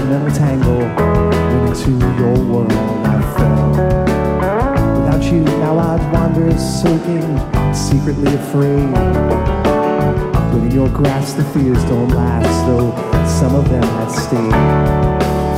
sentimental tangle, and into your world I fell. Without you, now I'd wander soaking, secretly afraid. But in your grasp the fears don't last, though some of them had stayed.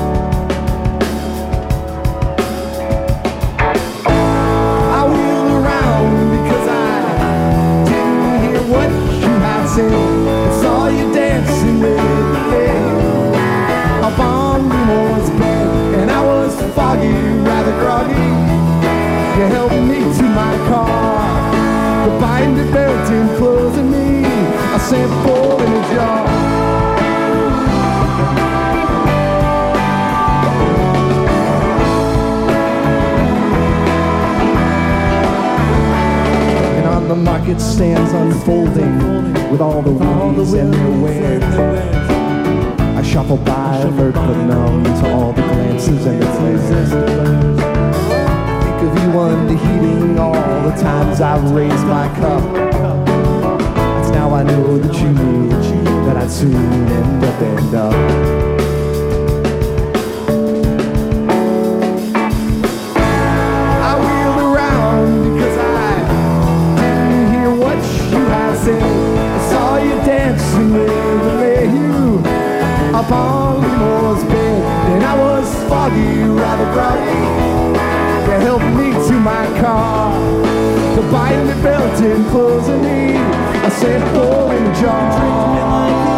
I saw you dancing with me up on Nemo's bed, and I was foggy, rather groggy. You helped me to my car, the binder belt enclosing me, a sample in a jar. And on the market stands unfolding, with all the wounds and their wares, I shuffle by, alert but numb to all the glances and the glares. Think of you under heating all the times I've raised my cup. It's now I know that you knew that I'd soon end up. I wheeled around because I didn't hear what you had said. Dancing with you up on Nemo's bed, and I was foggy, rather groggy. You helped me to my car, the binder belt enclosing me, I said, pour in a jar.